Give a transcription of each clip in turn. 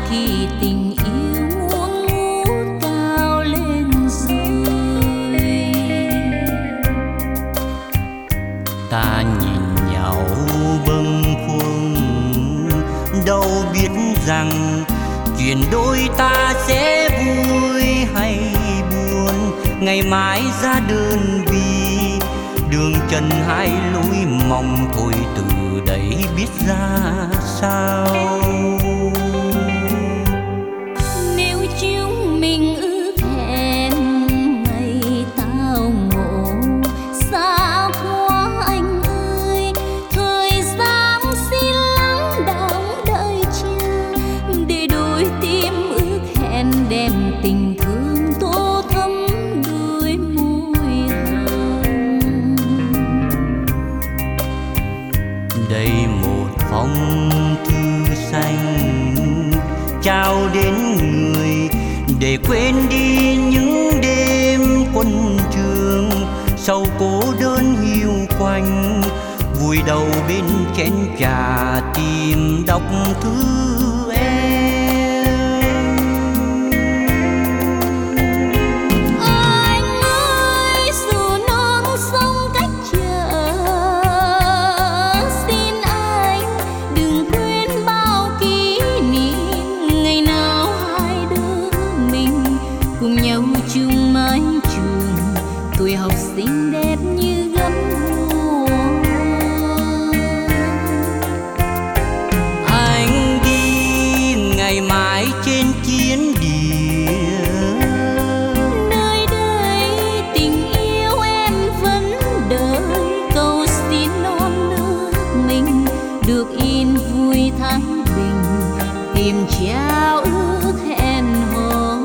khi tình yêu muốn ngút cao lên rồi. Ta nhìn nhau bâng khuâng, đâu biết rằng chuyện đôi ta sẽ vui hay buồn. Ngày mai ra đơn vị, đường trần hai lối mong thôi, từ đấy biết ra sao. Nếu chúng mình ước hẹn ngày tao ngộ, xa quá anh ơi, thời gian xin lắng đọng đợi chờ, để đôi tim ước hẹn đem tình thương tô thắm đôi môi hồng. Đây một phong thư xanh trao đến người, để quên đi những đêm quân trường. Sau cô đơn hiu quạnh, vùi đầu bên chén trà tìm đọc thư em. Anh ơi, dù non sông cách trở, xin anh đừng quên bao kỷ niệm. Ngày nào hai đứa mình cùng nhau chung mái trường, tuổi học sinh đẹp như gấm hoa. Anh đi ngày mai trên chiến địa, Nơi đây tình yêu em vẫn đợi, cầu xin non nước mình được yên vui thái bình, tìm trao ước hẹn hò.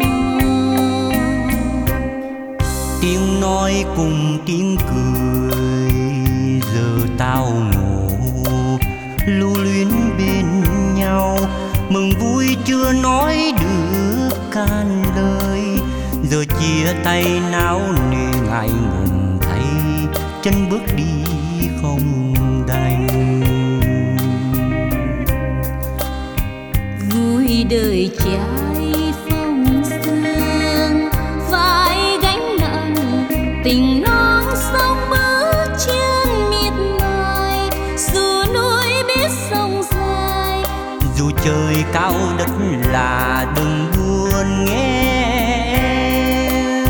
tiếng nói cùng tiếng cười, giờ tao ngủ lưu luyến bên nhau. Mừng vui chưa nói được can lời, giờ chia tay náo nề ngại ngùng thấy, chân bước đi không đành. Vui đời trai phong sương, vai gánh nặng tình non sông bước trên miệt mài. Dù núi biết sông dài, Dù trời cao đất là đừng buồn nghe em.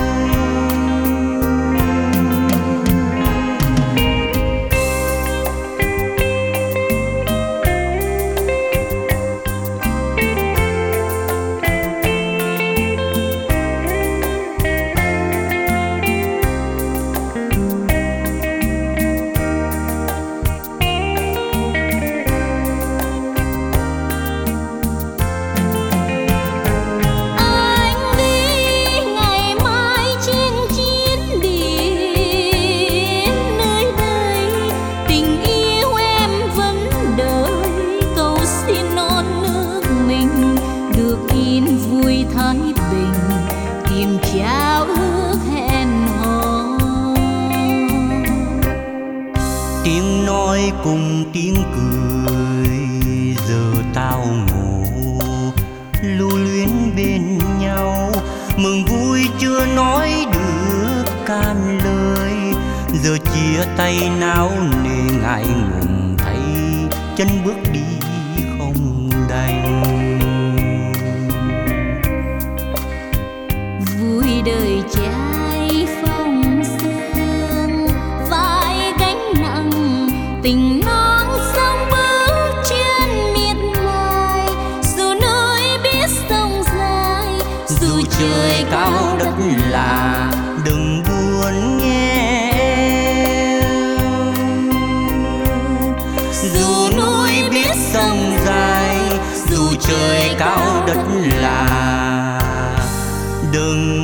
anh đi ngày mai trên chiến địa. Nơi đây tình yêu em vẫn đợi, cầu xin non nước mình được yên vui thái bình, tìm trao ước hẹn hò. Tiếng nói cùng tiếng cười, giờ tao ngủ lưu luyến bên nhau. Mừng vui chưa nói được can lời, giờ chia tay náo nề ngại ngùng thấy, chân bước đi không đành. Vui đời trai phong sương, vai gánh nặng tình non sông bước trên miệt mài. Dù núi biết sông dài, dù trời cao đất là đừng buồn nghe em. Dù núi biết sông dài, dù trời cao đất là đừng